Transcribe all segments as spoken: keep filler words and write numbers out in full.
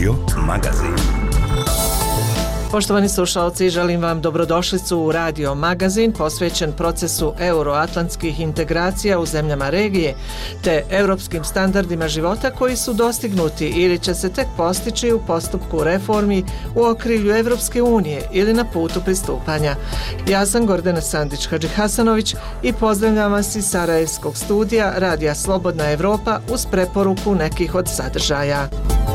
Radio Magazin. Poštovani slušalci, želim vam dobrodošlicu u Radio Magazin posvećen procesu euroatlantskih integracija u zemljama regije te europskim standardima života koji su dostignuti ili će se tek postići u postupku reformi u okrilju Evropske unije ili na putu pristupanja. Ja sam Gordana Sandić-Hadžihasanović i pozdravljam vas iz Sarajevskog studija Radija Slobodna Evropa uz preporuku nekih od sadržaja.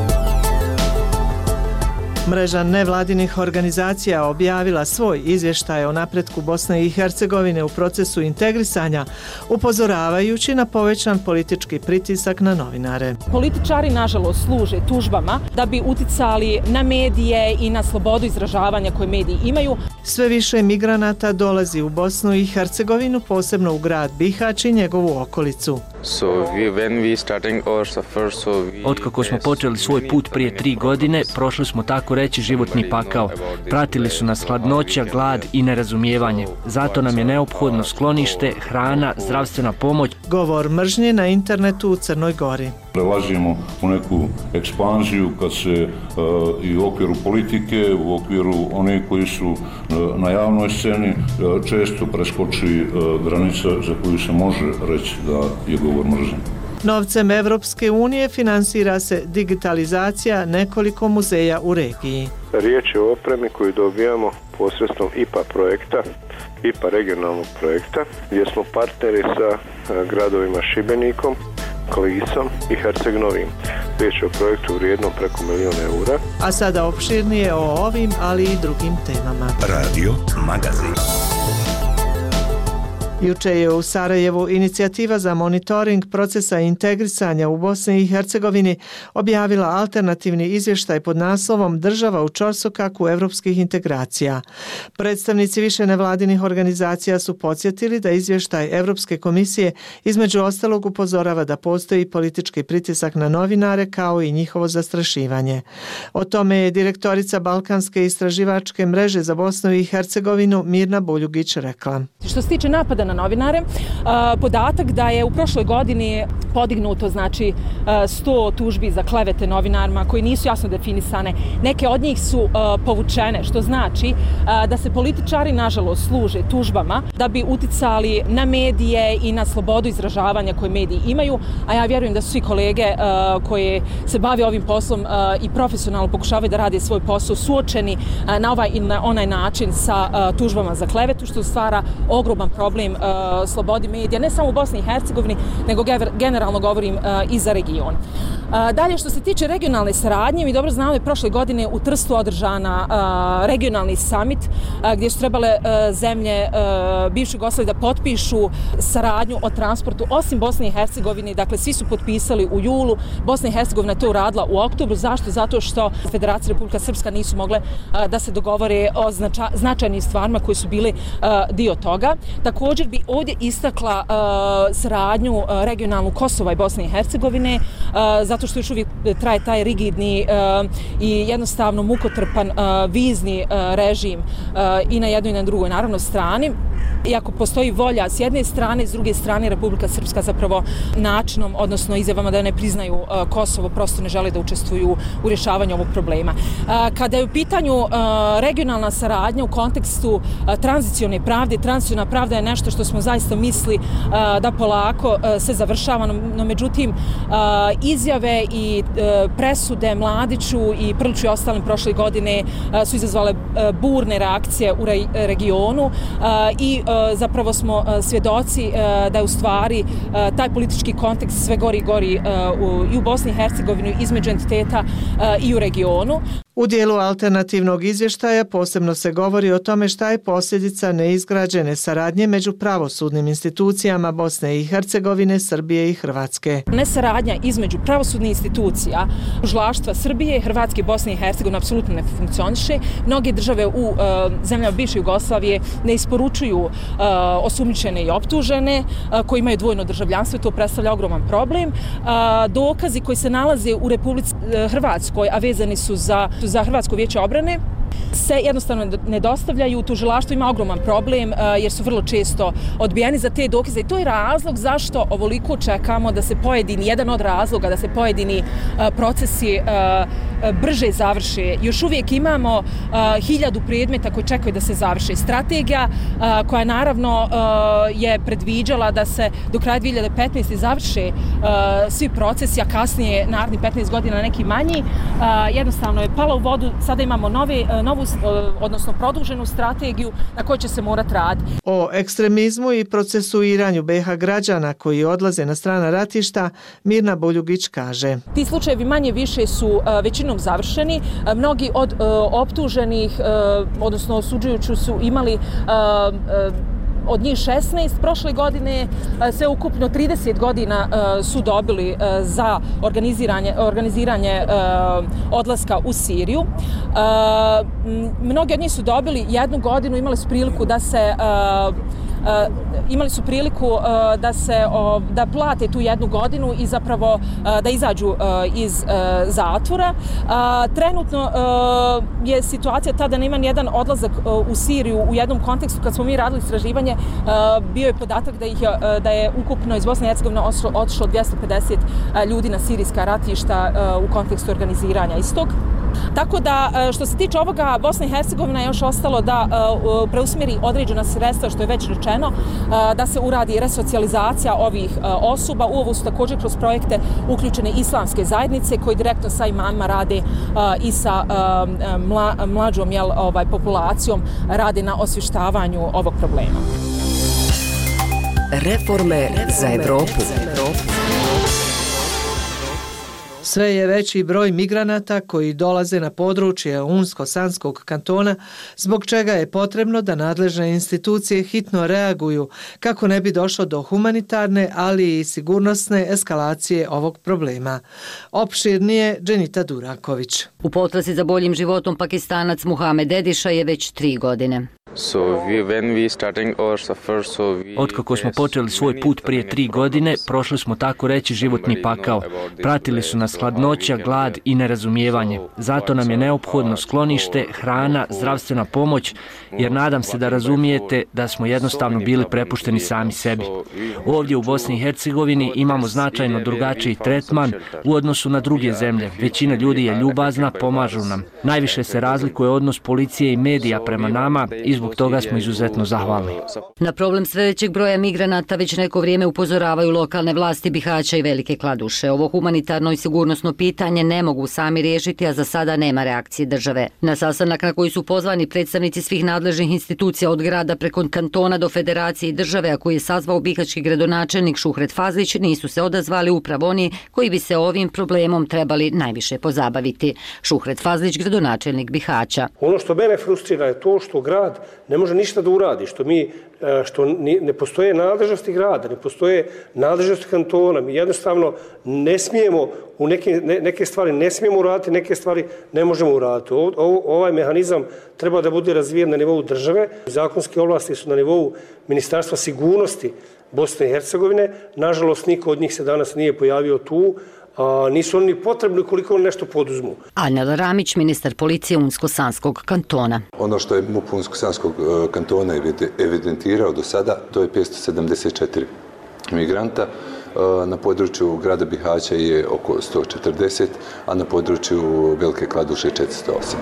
Mreža nevladinih organizacija objavila svoj izvještaj o napretku Bosne i Hercegovine u procesu integrisanja, upozoravajući na povećan politički pritisak na novinare. Političari, nažalost, služe tužbama da bi uticali na medije i na slobodu izražavanja koje mediji imaju. Sve više migranata dolazi u Bosnu i Hercegovinu, posebno u grad Bihać i njegovu okolicu. So we, when we starting our suffer, so we... Otkako smo počeli svoj put prije tri godine, prošli smo tako reći životni pakao. Pratili su nas hladnoća, glad i nerazumijevanje. Zato nam je neophodno sklonište, hrana, zdravstvena pomoć. Govor mržnje na internetu u Crnoj Gori. Prelazimo u neku ekspanziju kad se uh, i u okviru politike, u okviru onih koji su uh, na javnoj sceni uh, često preskoči uh, granica za koju se može reći da je govor mržnje. Novcem Evropske unije finansira se digitalizacija nekoliko muzeja u regiji. Riječ je o opremi koju dobijamo posredstvom I P A projekta, I P A regionalnog projekta, gdje smo partneri sa gradovima Šibenikom, Klisom i Herceg Novim. Riječ je o projektu vrijednom preko milijun eura. A sada opširnije o ovim, ali i drugim temama. Radio Magazin. Juče je u Sarajevu inicijativa za monitoring procesa integrisanja u Bosni i Hercegovini objavila alternativni izvještaj pod naslovom Država u ćorsokaku evropskih integracija. Predstavnici više nevladinih organizacija su podsjetili da izvještaj Evropske komisije između ostalog upozorava da postoji politički pritisak na novinare kao i njihovo zastrašivanje. O tome je direktorica Balkanske istraživačke mreže za Bosnu i Hercegovinu Mirna Buljugić rekla. Što se tiče napada na novinare, podatak da je u prošloj godini podignuto znači sto tužbi za klevete novinarima koji nisu jasno definisane. Neke od njih su povučene, što znači da se političari nažalost služe tužbama da bi uticali na medije i na slobodu izražavanja koje mediji imaju, a ja vjerujem da su svi kolege koji se bave ovim poslom i profesionalno pokušavaju da rade svoj posao suočeni na ovaj ili na onaj način sa tužbama za klevetu, što stvara ogroman problem uh, slobodi medija, ne samo u Bosni i Hercegovini, nego generalno govorim uh, i za region. Uh, dalje, što se tiče regionalne saradnje, mi dobro znamo da je prošle godine u Trstu održana uh, regionalni summit uh, gdje su trebale uh, zemlje uh, bivše Jugoslavije da potpišu saradnju o transportu, osim Bosne i Hercegovine, dakle svi su potpisali u julu, Bosna i Hercegovina je to uradila u oktobru. Zašto? Zato što Federacija Republika Srpska nisu mogle uh, da se dogovore o znača, značajnim stvarima koji su bili uh, dio toga. Također bi ovdje istakla uh, saradnju uh, regionalnu Kosova i Bosne i Hercegovine, uh, zato što još uvijek traje taj rigidni uh, i jednostavno mukotrpan uh, vizni uh, režim uh, i na jednoj i na drugoj naravno strani. Iako postoji volja s jedne strane, s druge strane Republika Srpska zapravo načinom, odnosno izjavama da ne priznaju uh, Kosovo, prosto ne žele da učestvuju u rješavanju ovog problema. Uh, kada je u pitanju uh, regionalna saradnja u kontekstu uh, tranzicione pravde, tranziciona pravda je nešto što smo zaista misli uh, da polako uh, se završava, no, no međutim uh, izjave i uh, presude Mladiću i Prliću i ostalim prošle godine uh, su izazvale uh, burne reakcije u re, regionu uh, i uh, zapravo smo uh, svjedoci uh, da je u stvari uh, taj politički kontekst sve gori i gori uh, u, i u Bosni i Hercegovini između entiteta uh, i u regionu. U dijelu alternativnog izvještaja posebno se govori o tome šta je posljedica neizgrađene saradnje među pravosudnim institucijama Bosne i Hercegovine, Srbije i Hrvatske. Nesaradnja između pravosudnih institucija, tužilaštva Srbije, Hrvatske, Bosne i Hercegovine apsolutno ne funkcioniše. Mnoge države u uh, zemljama bivše Jugoslavije ne isporučuju uh, osumnjičene i optužene uh, koji imaju dvojno državljanstvo, to predstavlja ogroman problem. Uh, dokazi koji se nalaze u Republici uh, Hrvatskoj, a vezani su za za Hrvatsko vijeće obrane, se jednostavno ne dostavljaju. Tužilaštvo ima ogroman problem jer su vrlo često odbijeni za te dokaze i to je razlog zašto ovoliko čekamo da se pojedini, jedan od razloga da se pojedini procesi brže završe. Još uvijek imamo hiljadu predmeta koji čekaju da se završe. Strategija koja naravno je predviđala da se do kraja dvije hiljade petnaeste. završe svi procesi, a kasnije naredni petnaest godina neki manji, jednostavno je pala u vodu. Sada imamo nove, novu, odnosno produženu strategiju na kojoj će se morati raditi. O ekstremizmu i procesuiranju B iH građana koji odlaze na strana ratišta Mirna Boljugić kaže. Ti slučajevi manje više su većinom završeni. Mnogi od optuženih, odnosno osuđujući su imali od njih šesnaest prošle godine, sve ukupno trideset godina su dobili za organiziranje, organiziranje odlaska u Siriju. Mnogi od njih su dobili jednu godinu, imali su priliku da se Uh, imali su priliku uh, da se uh, da plate tu jednu godinu i zapravo uh, da izađu uh, iz uh, zatvora. Uh, trenutno uh, je situacija ta da nema jedan odlazak uh, u Siriju u jednom kontekstu. Kad smo mi radili istraživanje, uh, bio je podatak da ih je, uh, da je ukupno iz Bosne i Hercegovine otišlo dvjesto pedeset uh, ljudi na sirijska ratišta uh, u kontekstu organiziranja istog. Tako da što se tiče ovoga, Bosna i Hercegovina je još ostalo da preusmjeri određena sredstva, što je već rečeno, da se uradi resocijalizacija ovih osoba. U ovo su također kroz projekte uključene islamske zajednice koji direktno sa imamima rade i sa mlađom jel, ovaj, populacijom, rade na osvještavanju ovog problema. Reforme za Evropu. Sve je veći broj migranata koji dolaze na područje Unsko-Sanskog kantona, zbog čega je potrebno da nadležne institucije hitno reaguju kako ne bi došlo do humanitarne, ali i sigurnosne eskalacije ovog problema. Opširnije Dženita Duraković. U potrazi za boljim životom Pakistanac Muhamed Ediša je već tri godine. So we, when we starting our suffer, so we Otkako smo počeli svoj put prije tri godine, prošli smo tako reći životni pakao. Pratili su nas hladnoća, glad i nerazumijevanje. Zato nam je neophodno sklonište, hrana, zdravstvena pomoć, jer nadam se da razumijete da smo jednostavno bili prepušteni sami sebi. Ovdje u Bosni i Hercegovini imamo značajno drugačiji tretman u odnosu na druge zemlje. Većina ljudi je ljubazna, pomažu nam. Najviše se razlikuje odnos policije i medija prema nama i zbog toga smo izuzetno zahvalni. Na problem sve većeg broja migranata već neko vrijeme upozoravaju lokalne vlasti Bihaća i Velike Kladuše. Ovo humanitarno i sigurnosno pitanje ne mogu sami riješiti, a za sada nema reakcije države. Na sastanak na koji su pozvani predstavnici svih nadležnih institucija od grada preko kantona do federacije i države, a koji je sazvao bihaćki gradonačelnik Šuhret Fazlić, nisu se odazvali upravo oni koji bi se ovim problemom trebali najviše pozabaviti. Šuhret Fazlić, gradonačelnik Bihaća. Ono što mene frustrira je to što grad ne može ništa da uradi, što mi što ne postoje nadležnosti grada, ne postoje nadležnosti kantona. Mi jednostavno ne smijemo u neke, ne, neke stvari ne smijemo uraditi, neke stvari ne možemo uraditi. O, o, ovaj mehanizam treba da bude razvijen na nivou države. Zakonske ovlasti su na nivou Ministarstva sigurnosti Bosne i Hercegovine. Nažalost, niko od njih se danas nije pojavio tu. A nisu oni potrebni koliko nešto poduzmu. Anel Ramić, ministar policije Unsko-Sanskog kantona. Ono što je M U P Unsko-Sanskog kantona evidentirao do sada, to je petsto sedamdeset četiri migranta. Na području grada Bihaća je oko sto četrdeset, a na području Velike Kladuše četiristo osam.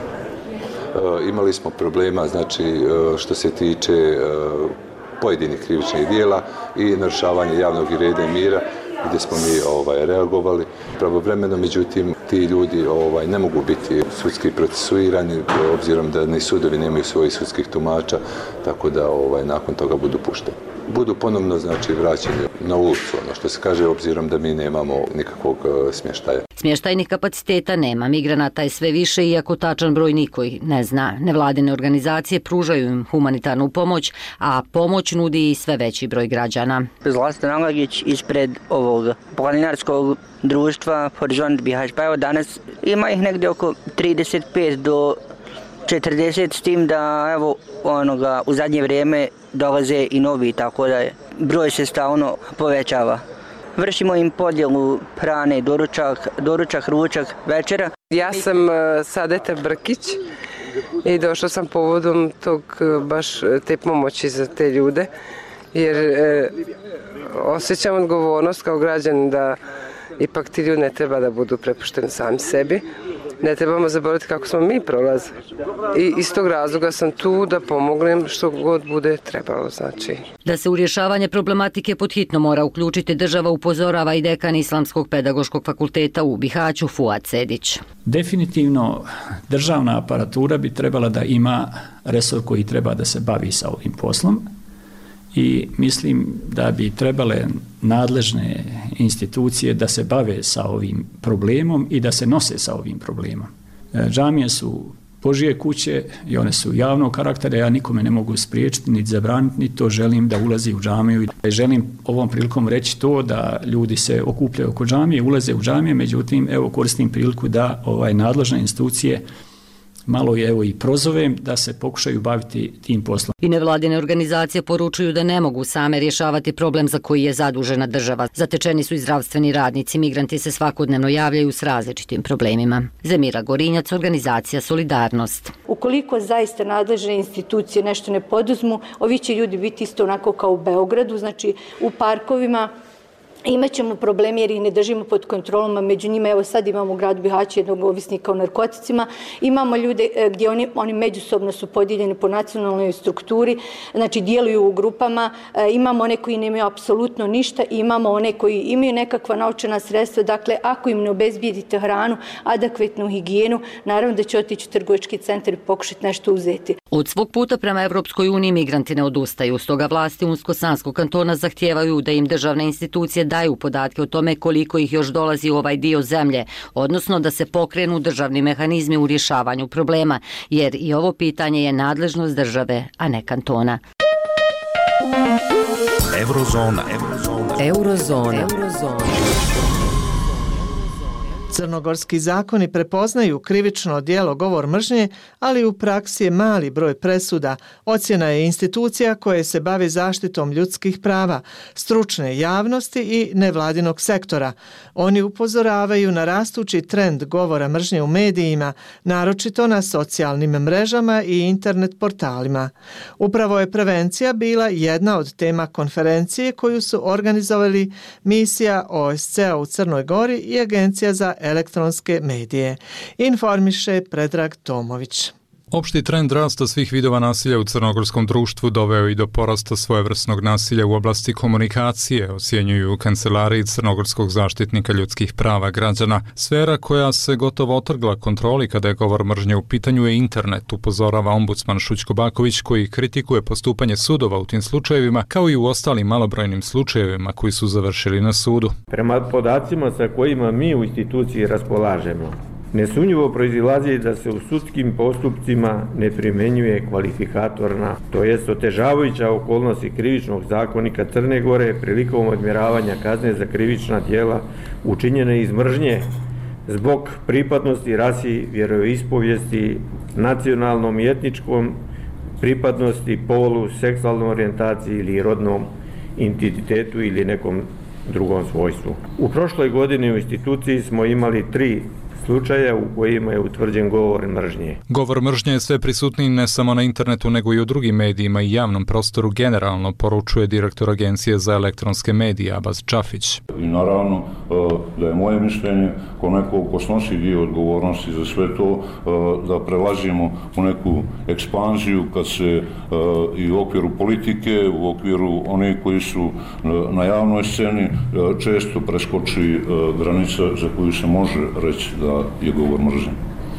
Imali smo problema, znači, što se tiče pojedinih krivičnih dijela i narušavanja javnog reda i mira, gdje smo mi ovaj, reagovali pravovremeno, međutim ti ljudi ovaj, ne mogu biti sudski procesuirani obzirom da ni sudovi nemaju svojih sudskih tumača, tako da ovaj, nakon toga budu pušteni. Budu ponovno znači, vraćeni na ulicu, ono što se kaže, obzirom da mi nemamo nikakvog uh, smještaja. Smještajnih kapaciteta nema, migranata je sve više, iako tačan broj niko ne zna. Nevladine organizacije pružaju im humanitarnu pomoć, a pomoć nudi i sve veći broj građana. Zlatan Angagić ispred ovog planinarskog društva Horizont Bihać. Pa evo danas ima ih negdje oko trideset pet do četrdeset, s tim da evo onoga u zadnje vrijeme dolaze i novi, tako da je broj se stalno povećava. Vršimo im podjelu hrane, doručak, doručak, ručak, večera. Ja sam uh, Sadeta Brkić i došla sam povodom tog baš te pomoći za te ljude, jer e, osjećam odgovornost kao građan da ipak ti ljudi ne treba da budu prepušteni sami sebi. Ne trebamo zaboraviti kako smo mi prolazili. I iz tog razloga sam tu da pomognem što god bude trebalo. Znači. Da se u rješavanje problematike pod hitno mora uključiti država, upozorava i dekan Islamskog pedagoškog fakulteta u Bihaću Fuad Sedić. Definitivno državna aparatura bi trebala da ima resor koji treba da se bavi sa ovim poslom i mislim da bi trebale nadležne institucije da se bave sa ovim problemom i da se nose sa ovim problemom. Džamije su Božje kuće i one su javnog karaktera, ja nikome ne mogu spriječiti, niti zabraniti, niti to želim da ulazi u džamiju. Želim ovom prilikom reći to da ljudi se okupljaju oko džamije, ulaze u džamije, međutim, evo koristim priliku da ovaj nadležne institucije malo je evo i prozovem da se pokušaju baviti tim poslom. I nevladine organizacije poručuju da ne mogu same rješavati problem za koji je zadužena država. Zatečeni su i zdravstveni radnici, migranti se svakodnevno javljaju s različitim problemima. Zemira Gorinjac, organizacija Solidarnost. Ukoliko zaista nadležne institucije nešto ne poduzmu, ovi će ljudi biti isto onako kao u Beogradu, znači u parkovima. Imaćemo problemi jer ih ne držimo pod kontrolom, a među njima, evo sad imamo u gradu Bihaću jednog ovisnika o narkoticima, imamo ljude gdje oni, oni međusobno su podijeljeni po nacionalnoj strukturi, znači djeluju u grupama, imamo one koji nemaju apsolutno ništa i imamo one koji imaju nekakva novčana sredstva, dakle ako im ne obezbijedite hranu, adekvatnu higijenu, naravno da će otići u trgovački centar i pokušati nešto uzeti. Od svog puta prema Evropskoj uniji migranti ne odustaju, stoga vlasti Unsko-Sanskog kantona zahtijevaju da im državne institucije daju podatke o tome koliko ih još dolazi u ovaj dio zemlje, odnosno da se pokrenu državni mehanizmi u rješavanju problema, jer i ovo pitanje je nadležnost države, a ne kantona. Eurozona. Eurozona. Eurozona. Eurozona. Crnogorski zakoni prepoznaju krivično djelo govor mržnje, ali u praksi je mali broj presuda. Ocjena je institucija koje se bave zaštitom ljudskih prava, stručne javnosti i nevladinog sektora. Oni upozoravaju na rastući trend govora mržnje u medijima, naročito na socijalnim mrežama i internet portalima. Upravo je prevencija bila jedna od tema konferencije koju su organizovali misija O S C-a u Crnoj Gori i Agencija za elektronske medije. Informiše Predrag Tomović. Opšti trend rasta svih vidova nasilja u crnogorskom društvu doveo i do porasta svojevrsnog nasilja u oblasti komunikacije, ocjenjuju u kancelariji Crnogorskog zaštitnika ljudskih prava građana. Sfera koja se gotovo otrgla kontroli kada je govor mržnje u pitanju je internet, upozorava ombudsman Šućko Baković, koji kritikuje postupanje sudova u tim slučajevima, kao i u ostalim malobrojnim slučajevima koji su završili na sudu. Prema podacima sa kojima mi u instituciji raspolažemo, nesumnjivo proizilazi da se u sudskim postupcima ne primjenjuje kvalifikatorna, to jest otežavajuća okolnosti krivičnog zakonika Crne Gore prilikom odmjeravanja kazne za krivična djela učinjene iz mržnje zbog pripadnosti rasi, vjeroispovijesti, nacionalnom i etničkom pripadnosti, polu, seksualnoj orijentaciji ili rodnom identitetu ili nekom drugom svojstvu. U prošloj godini u instituciji smo imali tri slučaja u kojima je utvrđen govor mržnje. Govor mržnje je sve prisutniji ne samo na internetu, nego i u drugim medijima i javnom prostoru generalno, poručuje direktor Agencije za elektronske medije Abaz Čafić. I naravno da je moje mišljenje ko neko ko snosi dio odgovornosti za sve to, da prelazimo u neku ekspanziju kad se i u okviru politike, u okviru onih koji su na javnoj sceni često preskoči granica za koju se može reći da je govor mržnje.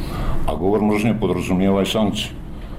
A govor mržnje podrazumijeva i sankcije.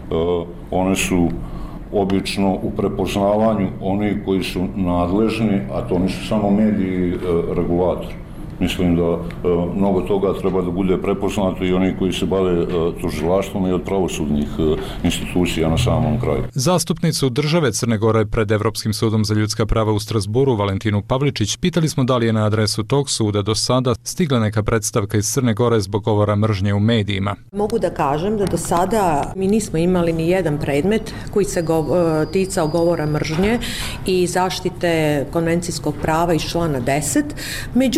One su obično u prepoznavanju onih koji su nadležni, a to nisu samo mediji i regulatori. Mislim da e, mnogo toga treba da bude prepoznato i oni koji se bave e, tužilaštvom i od pravosudnih e, institucija na samom kraju. Zastupnicu države Crne Gore pred Evropskim sudom za ljudska prava u Strasburu, Valentinu Pavličić, pitali smo da li je na adresu tog suda do sada stigla neka predstavka iz Crne Gore zbog govora mržnje u medijima. Mogu da kažem da do sada mi nismo imali ni jedan predmet koji se gov, ticao govora mržnje i zaštite konvencijskog prava iz člana deset. Međutim, imali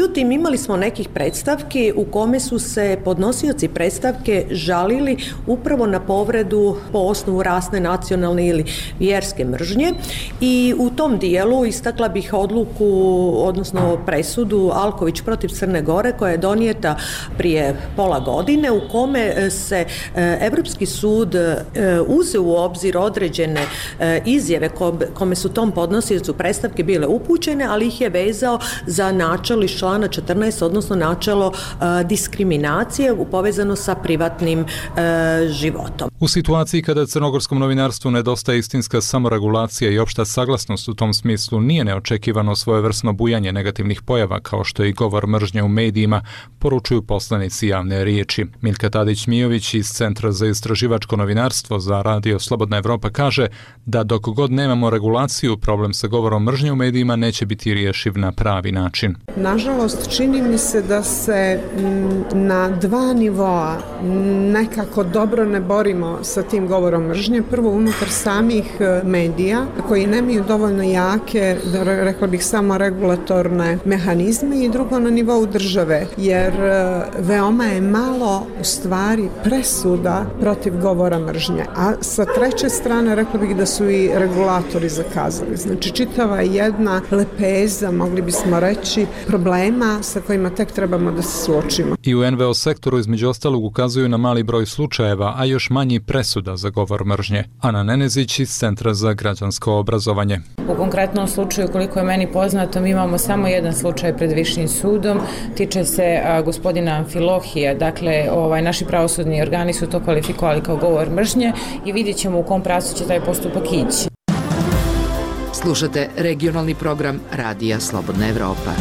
imali smo nekih predstavki u kome su se podnosioci predstavke žalili upravo na povredu po osnovu rasne, nacionalne ili vjerske mržnje i u tom dijelu istakla bih odluku, odnosno presudu Alković protiv Crne Gore koja je donijeta prije pola godine u kome se Evropski sud uzeo u obzir određene izjave kome su tom podnosiocu predstavke bile upućene, ali ih je vezao za načelo iz člana četrnaest, odnosno načelo diskriminacije povezano sa privatnim životom. U situaciji kada crnogorskom novinarstvu nedostaje istinska samoregulacija i opšta saglasnost u tom smislu, nije neočekivano svojevrsno bujanje negativnih pojava kao što je i govor mržnje u medijima, poručuju poslanici javne riječi. Miljka Tadić-Mijović iz Centra za istraživačko novinarstvo za Radio Slobodna Evropa kaže da dok god nemamo regulaciju, problem sa govorom mržnje u medijima neće biti rješiv na pravi način. Nažalost, čini mi se da se na dva nivoa nekako dobro ne borimo sa tim govorom mržnje. Prvo unutar samih medija koji nemaju dovoljno jake, rekla bih samo regulatorne mehanizme, i drugo na nivou države, jer veoma je malo u stvari presuda protiv govora mržnje. A sa treće strane rekla bih da su i regulatori zakazali. Znači čitava jedna lepeza, mogli bismo reći, problema sa kojima tek trebamo da se suočimo. I u en ve o sektoru između ostalog ukazuju na mali broj slučajeva, a još manji presuda za govor mržnje. Ana Nenezić iz Centra za građansko obrazovanje. U konkretnom slučaju, koliko je meni poznato, mi imamo samo jedan slučaj pred Višim sudom, tiče se a, gospodina Amfilohija, dakle ovaj, naši pravosudni organi su to kvalifikovali kao govor mržnje i vidjet ćemo u kom pravcu će taj postupak ići. Slušate regionalni program Radija Slobodna Evropa.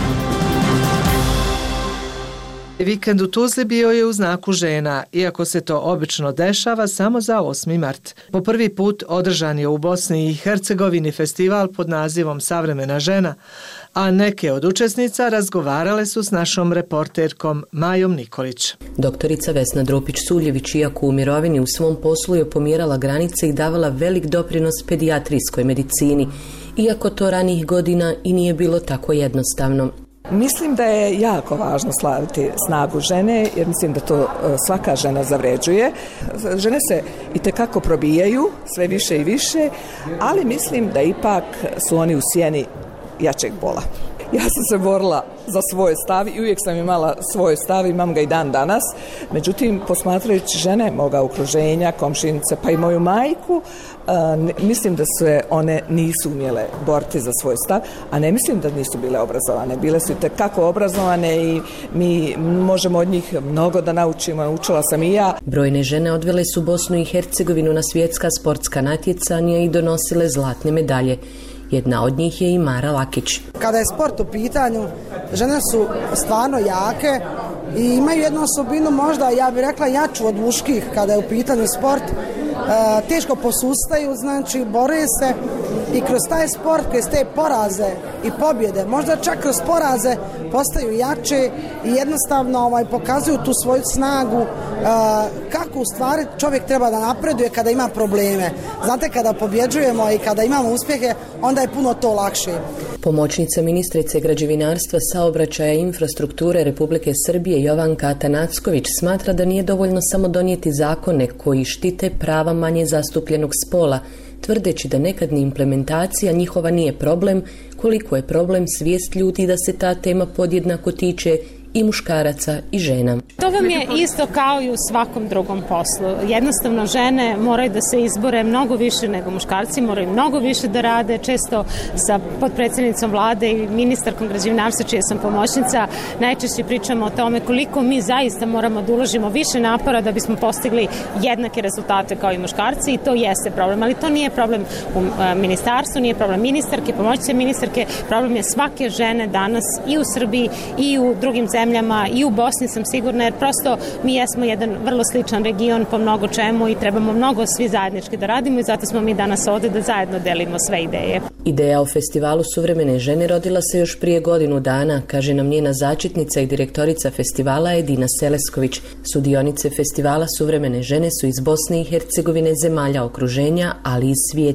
Vikend u Tuzli bio je u znaku žena, iako se to obično dešava samo za osmi mart. Po prvi put održan je u Bosni i Hercegovini festival pod nazivom Savremena žena, a neke od učesnica razgovarale su s našom reporterkom Majom Nikolić. Doktorica Vesna Dropić-Suljević, iako u mirovini, u svom poslu je pomjerala granice i davala velik doprinos pedijatrijskoj medicini, iako to ranijih godina i nije bilo tako jednostavno. Mislim da je jako važno slaviti snagu žene, jer mislim da to svaka žena zavređuje. Žene se itekako probijaju, sve više i više, ali mislim da ipak su oni u sjeni jačeg bola. Ja sam se borila za svoj stav i uvijek sam imala svoj stav, imam ga i dan danas. Međutim, posmatrajući žene moga okruženja, komšinice, pa i moju majku, mislim da se one nisu umjele boriti za svoj stav, a ne mislim da nisu bile obrazovane. Bile su itekako obrazovane i mi možemo od njih mnogo da naučimo, naučila sam i ja. Brojne žene odvele su Bosnu i Hercegovinu na svjetska sportska natjecanja i donosile zlatne medalje. Jedna od njih je i Mara Lakić. Kada je sport u pitanju, žene su stvarno jake i imaju jednu osobinu, možda ja bih rekla jaču od muških kada je u pitanju sport. E, teško posustaju, znači bore se i kroz taj sport, kroz te poraze i pobjede, možda čak kroz poraze postaju jače i jednostavno ovaj, pokazuju tu svoju snagu, e, kako u stvari čovjek treba da napreduje kada ima probleme. Znate, kada pobjeđujemo i kada imamo uspjehe, onda je puno to lakše. Pomoćnica ministrice građevinarstva, saobraćaja i infrastrukture Republike Srbije Jovanka Atanacković smatra da nije dovoljno samo donijeti zakone koji štite prava manje zastupljenog spola, tvrdeći da nekad ni implementacija njihova nije problem, koliko je problem svijest ljudi da se ta tema podjednako tiče i muškaraca i žena. To vam je isto kao i u svakom drugom poslu. Jednostavno žene moraju da se izbore mnogo više nego muškarci, moraju mnogo više da rade, često sa potpredsjednicom vlade i ministarkom građevinarstva, čija sam pomoćnica, najčešće pričamo o tome koliko mi zaista moramo da uložimo više napora da bismo postigli jednake rezultate kao i muškarci i to jeste problem, ali to nije problem u ministarstvu, nije problem ministarke, pomoćnice ministarke, problem je svake žene danas i u Srbiji i u drugim zemljama zemljama i u Bosni sam sigurna, jer prosto mi jesmo jedan vrlo sličan region po mnogo čemu i trebamo mnogo svi zajednički da radimo i zato smo mi danas ovdje da zajedno delimo sve ideje. Ideja o festivalu Suvremene žene rodila se još prije godinu dana, kaže nam njena začetnica i direktorica festivala Edina Selesković. Sudionice festivala Suvremene žene su iz Bosne i Hercegovine, zemalja okruženja, ali i svijeta.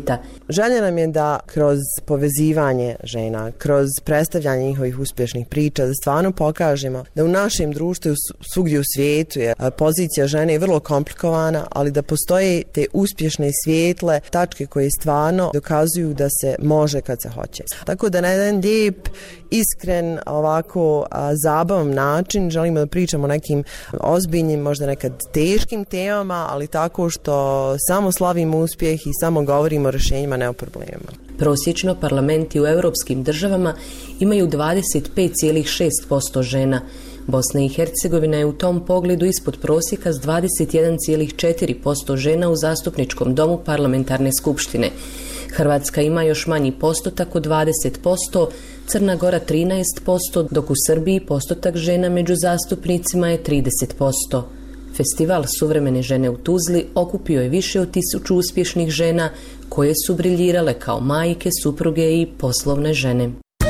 Želja nam je da kroz povezivanje žena, kroz predstavljanje njihovih uspješnih priča, da stvarno pokažemo da u našem društvu svugdje u svijetu je pozicija žene vrlo komplikovana, ali da postoje te uspješne i svijetle tačke koje stvarno dokazuju da se može kad se hoće. Tako da na jedan lijep, iskren, ovako a, zabavan način želimo da pričamo o nekim ozbiljnim, možda nekad teškim temama, ali tako što samo slavimo uspjeh i samo govorimo o rješenjima, ne o problemima. Prosječno parlamenti u europskim državama imaju dvadeset pet zarez šest posto žena. Bosna i Hercegovina je u tom pogledu ispod prosjeka s dvadeset jedan zarez četiri posto žena u zastupničkom domu parlamentarne skupštine. Hrvatska ima još manji postotak od dvadeset posto, Crna Gora trinaest posto, dok u Srbiji postotak žena među zastupnicima je trideset posto. Festival Suvremene žene u Tuzli okupio je više od tisuću uspješnih žena koje su briljirale kao majke, supruge i poslovne žene.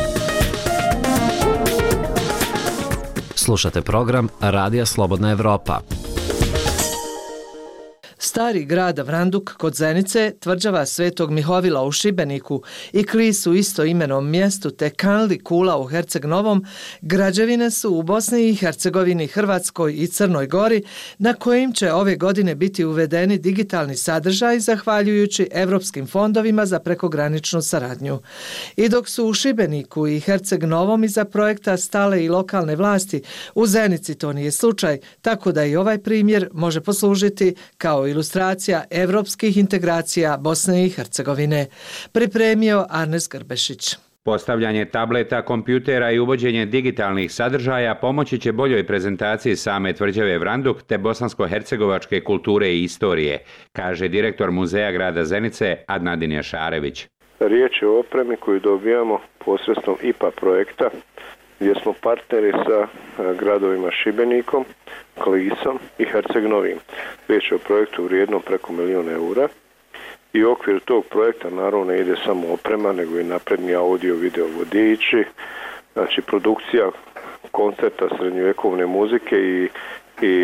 Slušate program Radija Slobodna Evropa. Stari grad Vranduk kod Zenice, tvrđava Svetog Mihovila u Šibeniku i Klis u isto imenom mjestu te Kanli Kula u Herceg Novom, građevine su u Bosni i Hercegovini, Hrvatskoj i Crnoj Gori, na kojim će ove godine biti uvedeni digitalni sadržaj zahvaljujući evropskim fondovima za prekograničnu saradnju. I dok su u Šibeniku i Herceg Novom iza projekta stale i lokalne vlasti, u Zenici to nije slučaj, tako da i ovaj primjer može poslužiti kao ilustracija evropskih integracija Bosne i Hercegovine. Pripremio Arnes Grbešić. Postavljanje tableta, kompjutera i uvođenje digitalnih sadržaja pomoći će boljoj prezentaciji same tvrđave Vranduk te bosansko-hercegovačke kulture i istorije, kaže direktor muzeja grada Zenice Adnadin Jašarević. Riječ je o opremi koju dobijamo posredstvom I P A projekta, gdje smo partneri sa gradovima Šibenikom, Klisom i Herceg Novim. Riječ je o projektu vrijednom preko milijuna eura i u okviru tog projekta naravno ne ide samo oprema, nego i napredni audio, video vodiči, znači produkcija koncerta srednjovjekovne muzike i, i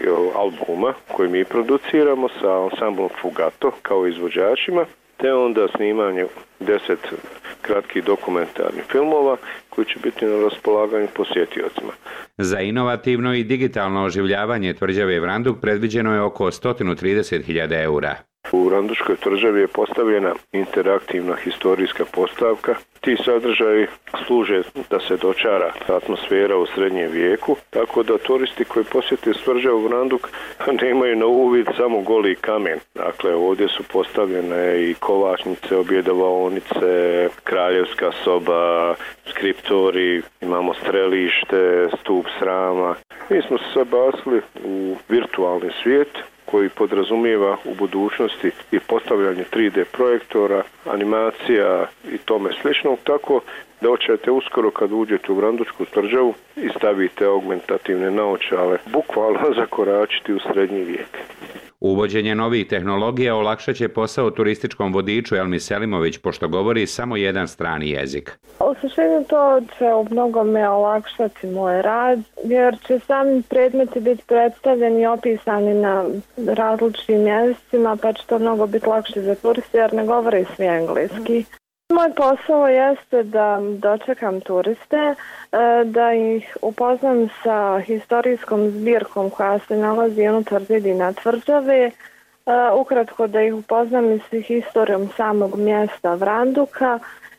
albuma koji mi produciramo sa ansamblom Fugato kao izvođačima, te onda snimanje deset kratkih dokumentarnih filmova koji će biti na raspolaganju posjetiocima. Za inovativno i digitalno oživljavanje tvrđave Vranduk predviđeno je oko sto trideset hiljada eura. U Vranduškoj tvrđavi je postavljena interaktivna historijska postavka. Ti sadržaji služe da se dočara atmosfera u srednjem vijeku, tako da turisti koji posjete tvrđavu Vranduk nemaju na uvid samo goli kamen. Dakle, ovdje su postavljene i kovačnice, objedavaonice, kraljevska soba, skriptori, imamo strelište, stup srama. Mi smo se sad bacili u virtualni svijet koji podrazumijeva u budućnosti i postavljanje tri D projektora, animacija i tome sličnog, tako da hoćete uskoro kad uđete u Vrandučku tvrđavu i stavite augmentativne naočale, bukvalno zakoračiti u srednji vijek. Uvođenje novih tehnologija olakšat će posao turističkom vodiču Elmi Selimović, pošto govori samo jedan strani jezik. U suštini to će u mnogome olakšati moj rad, jer će sami predmeti biti predstavljeni i opisani na različitim mjestima, pa će to mnogo biti lakše za turiste, jer ne govore svi engleski. Moj posao jeste da dočekam turiste, da ih upoznam sa historijskom zbirkom koja se nalazi unutar zidina tvrđave, ukratko da ih upoznam i sa historijom samog mjesta Vranduka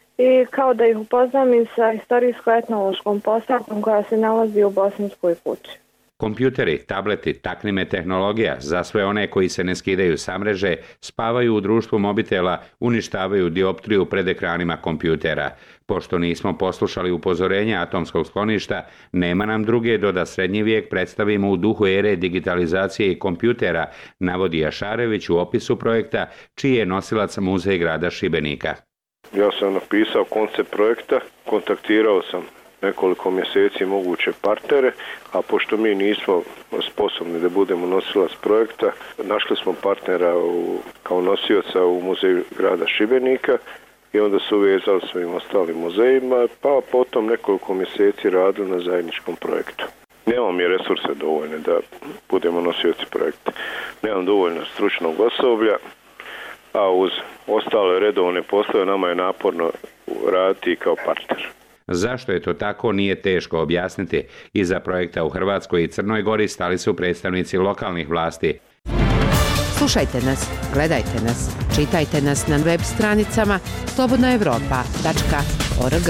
i kao da ih upoznam i sa historijsko-etnološkom postavkom koja se nalazi u Bosanskoj kući. Kompjuteri, tableti, taknime tehnologija, za sve one koji se ne skidaju sa mreže, spavaju u društvu mobitela, uništavaju dioptriju pred ekranima kompjutera. Pošto nismo poslušali upozorenja atomskog skloništa, nema nam druge do da srednji vijek predstavimo u duhu ere digitalizacije i kompjutera, navodi Jašarević u opisu projekta, čiji je nosilac muzej grada Šibenika. Ja sam napisao koncept projekta, kontaktirao sam nekoliko mjeseci moguće partnere, a pošto mi nismo sposobni da budemo nosilac projekta, našli smo partnera u, kao nosioca u muzeju grada Šibenika i onda su vezali svojim ostalim muzejima, pa potom nekoliko mjeseci radili na zajedničkom projektu. Nemam mi resurse dovoljne da budemo nosioci projekta. Nemam dovoljno stručnog osoblja, a uz ostale redovne poslove nama je naporno raditi kao partner. Zašto je to tako nije teško objasniti. Iza projekta u Hrvatskoj i Crnoj Gori stali su predstavnici lokalnih vlasti. Slušajte nas, gledajte nas, čitajte nas na web stranicama slobodna evropa tačka org.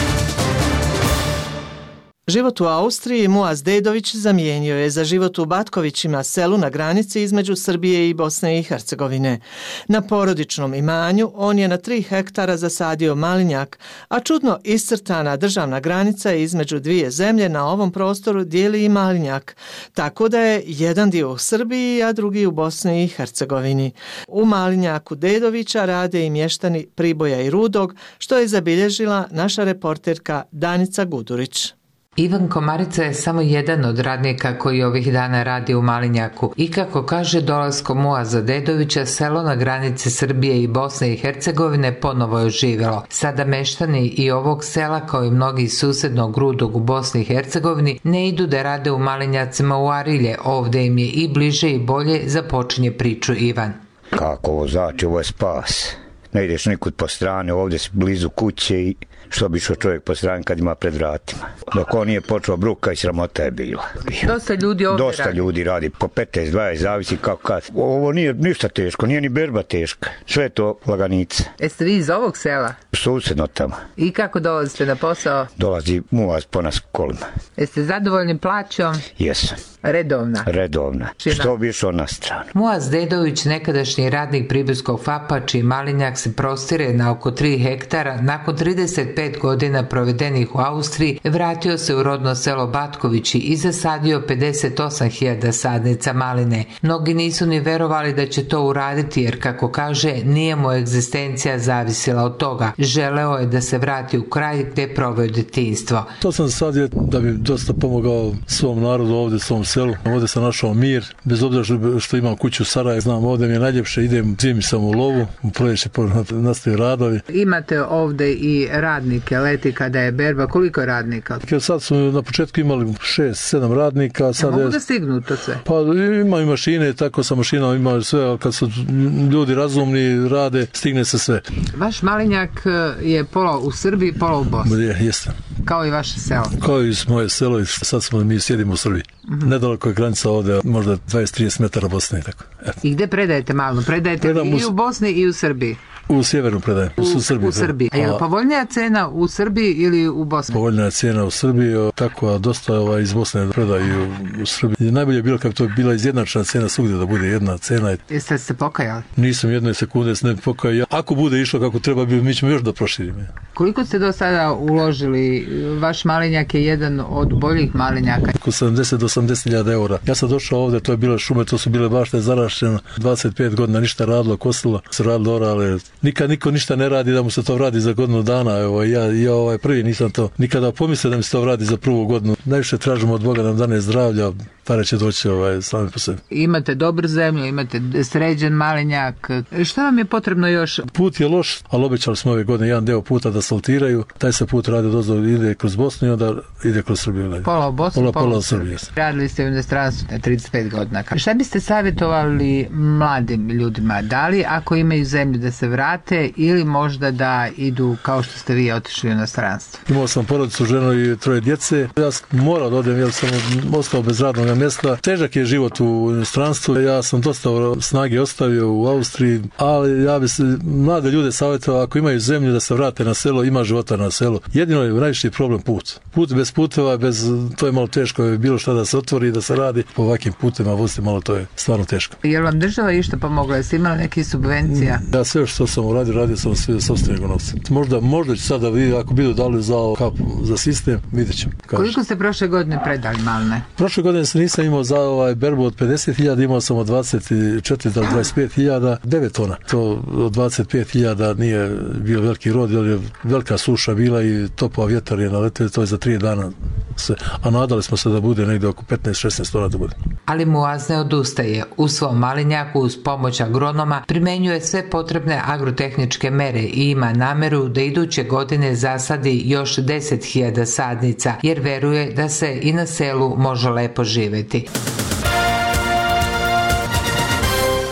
Život u Austriji Muaz Dedović zamijenio je za život u Batkovićima, selu na granici između Srbije i Bosne i Hercegovine. Na porodičnom imanju on je na tri hektara zasadio malinjak, a čudno iscrtana državna granica između dvije zemlje na ovom prostoru dijeli i malinjak, tako da je jedan dio u Srbiji, a drugi u Bosni i Hercegovini. U malinjaku Dedovića rade i mještani Priboja i Rudog, što je zabilježila naša reporterka Danica Gudurić. Ivan Komarica je samo jedan od radnika koji ovih dana radi u Malinjaku i kako kaže dolaskom Muaza Dedovića, selo na granici Srbije i Bosne i Hercegovine ponovo je oživjelo. Sada meštani i ovog sela kao i mnogi iz susednog Rudog u Bosni i Hercegovini ne idu da rade u Malinjacima u Arilje, ovdje im je i bliže i bolje, započinje priču Ivan. Kako ovo znači, ovo je spas. Ne ideš nikud po strane, ovdje si blizu kuće i što bi što čovjek po strani kad ima pred vratima. Dok on nije počeo bruka i sramota je bila. Dosta ljudi ovdje Dosta radi. ljudi radi, po petnaest dvadeset, zavisi kako kad. Ovo nije ništa teško, nije ni berba teška. Sve je to laganica. Jeste vi iz ovog sela? Susedno tamo. I kako dolazite na posao? Dolazi Muaz po nas kolima. Jeste zadovoljni plaćom? Jesam. Redovna? Redovna. Šina. Što bi išao na stranu. Muaz Dedović, nekadašnji radnik Pribojskog fapa, čiji malinjak se prostire na oko tri hektara, nakon trideset pet godina provedenih u Austriji, vratio se u rodno selo Batkovići i zasadio pedeset osam hiljada sadnica maline. Mnogi nisu ni verovali da će to uraditi, jer kako kaže, nije mu egzistencija zavisila od toga. Želeo je da se vrati u kraj gde proveo djetinjstvo. To sam sadio da bi dosta pomogao svom narodu ovdje, svom selu. Ovdje sam našao mir, bez obzira što imam kuću u Sarajevu. Znam, ovdje mi je najljepše, idem zimi sam u lovu, u proljeće nastaju radovi. Imate ovdje i radnike, leti kada je berba. Koliko je radnika? Sad smo na početku imali šest, sedam radnika. Sad ja mogu je... da stignu to sve? Pa ima i mašine, tako sa mašinom ima sve, ali kad su ljudi razumni, rade, stigne se sve. Vaš malinjak je pola u Srbiji, pola u Bosni? Je, jeste. Kao i vaše selo? Kao i moje selo i sad smo, mi sjedimo u Srbiji. Mm-hmm. Nedaleko je granica ovdje, možda dvadeset do trideset metara Bosne i tako. Eto. I gde predajete malo? Predajete Predam i u Bosni i u Srbiji? U sjeveru predajem, u, u Srbiji. U Srbiji. A je li povoljnija cena u Srbiji ili u Bosni? Povoljnija cena u Srbiji, tako a dosta ovaj, iz Bosne predaju u, u Srbiji. Najbolje je bilo kad to bila izjednačena cena svugdje, da bude jedna cena. Jeste se pokajali? Nisam jedne sekunde se ne pokajao. Ako bude išlo kako treba, mi ćemo još da proširimo. Koliko ste do sada uložili? Vaš malinjak je jedan od boljih malinjaka. Oko sedamdeset do osamdeset hiljada eura. Ja sam došao ovdje, to je bile šume, to su bile bašte zarašćene. dvadeset pet godina ništa radilo, kosilo, se radilo orale. Nikad niko ništa ne radi da mu se to vradi za godinu dana. Evo, ja, ja ovaj prvi nisam to nikada pomislio da mi se to vradi za prvu godinu. Najviše tražimo od Boga da nam dane zdravlja, pare će doći ovaj, sami po sebi. Imate dobru zemlju, imate sređen malinjak. Šta vam je potrebno još? Put je loš, ali obećali smo ove godine jedan deo puta da asfaltiraju. Taj se put radi dozdo, ide kroz Bosnu i onda ide kroz Srbiju. Pola u Bosnu, pola, pola, pola u Srbiju. Radili ste u inostranstvu na trideset pet godina. Šta biste savjetovali mladim ljudima? Da li ako imaju zemlju da se vrate ili možda da idu kao što ste vi otišli u inostranstvo? Imao sam porodicu, ženu i troje djece. Ja morao da odem jer sam ostao bez radnog mjesta. Težak je život u inostranstvu. Ja sam dosta snage ostavio u Austriji, ali ja bi se mlade ljude savjetovao ako imaju zemlju da se vrate na selo, ima života na selu. Jedino je najviši problem put. Put bez puteva, bez, to je malo teško, je bilo šta da se otvori i da se radi. Po ovakvim putima voziti malo, to je stvarno teško. Je li vam država išta pomogla? Jeste imali neke subvencija? Ja sve što sam uradio, radio sam sve sopstvenog novca. Možda, možda će sada vidjeti, ako budu dali za, za sistem, vidjet ćemo. Koliko ste prošle godine predali maline? Prošle godine se nisam imao za ovaj berbu od pedeset hiljada, imao sam od dvadeset četiri do dvadeset pet hiljada, devet tona. To od dvadeset pet hiljada nije bio veliki rod, jer je velika suša bila i topao vjetar je naletio, to je za tri dana se, a nadali smo se da bude negdje oko petnaest šesnaest tona da bude. Ali Muaz ne odustaje. U svom malinjaku uz pomoć agronoma primenjuje sve potrebne agrotehničke mere i ima nameru da iduće godine zasadi još deset hiljada sadnica, jer veruje da se i na selu može lepo živjeti.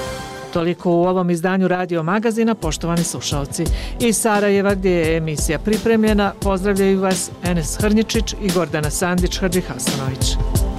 Toliko u ovom izdanju Radio magazina, poštovani slušalci. Iz Sarajeva, gdje je emisija pripremljena, pozdravljaju vas Enes Hrnjičić i Gordana Sandić-Hrđihasanović.